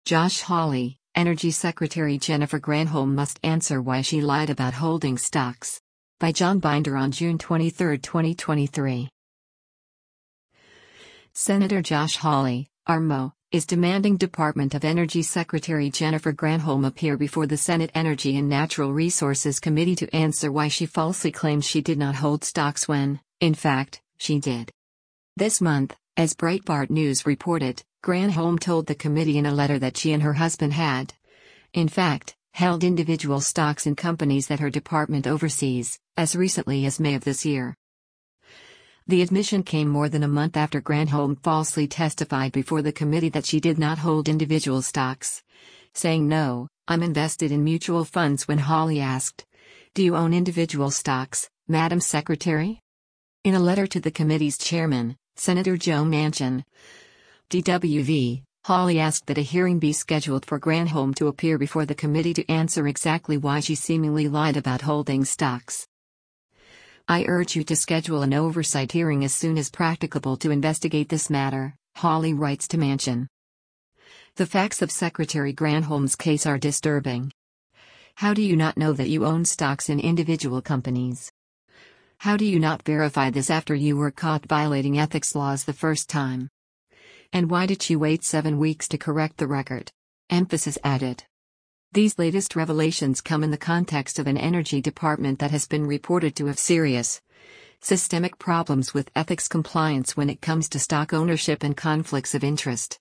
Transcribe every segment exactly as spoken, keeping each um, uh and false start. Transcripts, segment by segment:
Josh Hawley, Energy Secretary Jennifer Granholm must answer why she lied about holding stocks. By John Binder on June twenty-third, twenty twenty-three. Senator Josh Hawley, R M O, is demanding Department of Energy Secretary Jennifer Granholm appear before the Senate Energy and Natural Resources Committee to answer why she falsely claimed she did not hold stocks when, in fact, she did. This month, as Breitbart News reported, Granholm told the committee in a letter that she and her husband had, in fact, held individual stocks in companies that her department oversees, as recently as May of this year. The admission came more than a month after Granholm falsely testified before the committee that she did not hold individual stocks, saying no, I'm invested in mutual funds when Hawley asked, do you own individual stocks, Madam Secretary? In a letter to the committee's chairman, Senator Joe Manchin, D W V, Hawley asked that a hearing be scheduled for Granholm to appear before the committee to answer exactly why she seemingly lied about holding stocks. I urge you to schedule an oversight hearing as soon as practicable to investigate this matter, Hawley writes to Manchin. The facts of Secretary Granholm's case are disturbing. How do you not know that you own stocks in individual companies? How do you not verify this after you were caught violating ethics laws the first time? And why did she wait seven weeks to correct the record? Emphasis added. These latest revelations come in the context of an energy department that has been reported to have serious, systemic problems with ethics compliance when it comes to stock ownership and conflicts of interest.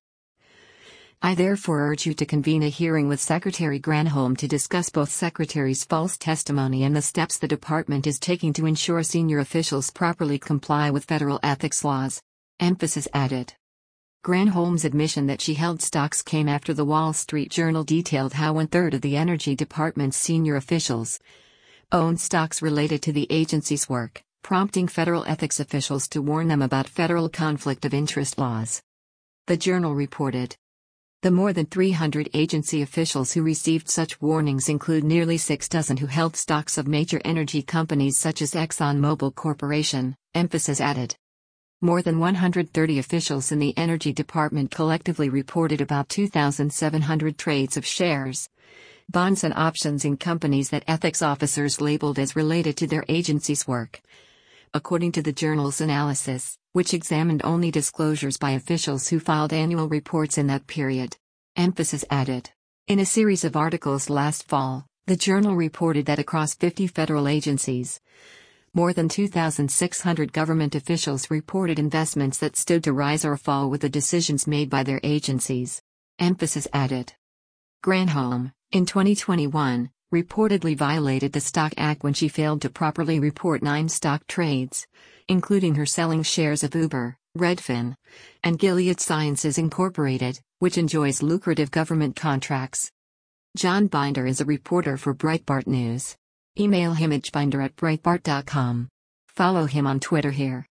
I therefore urge you to convene a hearing with Secretary Granholm to discuss both Secretary's false testimony and the steps the department is taking to ensure senior officials properly comply with federal ethics laws. Emphasis added. Granholm's admission that she held stocks came after the Wall Street Journal detailed how one-third of the Energy Department's senior officials owned stocks related to the agency's work, prompting federal ethics officials to warn them about federal conflict of interest laws. The Journal reported. The more than three hundred agency officials who received such warnings include nearly six dozen who held stocks of major energy companies such as ExxonMobil Corporation, Emphasis added. More than one hundred thirty officials in the Energy Department collectively reported about two thousand seven hundred trades of shares, bonds and options in companies that ethics officers labeled as related to their agency's work. According to the Journal's analysis, which examined only disclosures by officials who filed annual reports in that period, Emphasis added. In a series of articles last fall, the Journal reported that across fifty federal agencies, more than two thousand six hundred government officials reported investments that stood to rise or fall with the decisions made by their agencies. Emphasis added. Granholm, in twenty twenty-one, reportedly violated the Stock Act when she failed to properly report nine stock trades, including her selling shares of Uber, Redfin, and Gilead Sciences Incorporated, which enjoys lucrative government contracts. John Binder is a reporter for Breitbart News. Email him at binder at breitbart dot com. Follow him on Twitter here.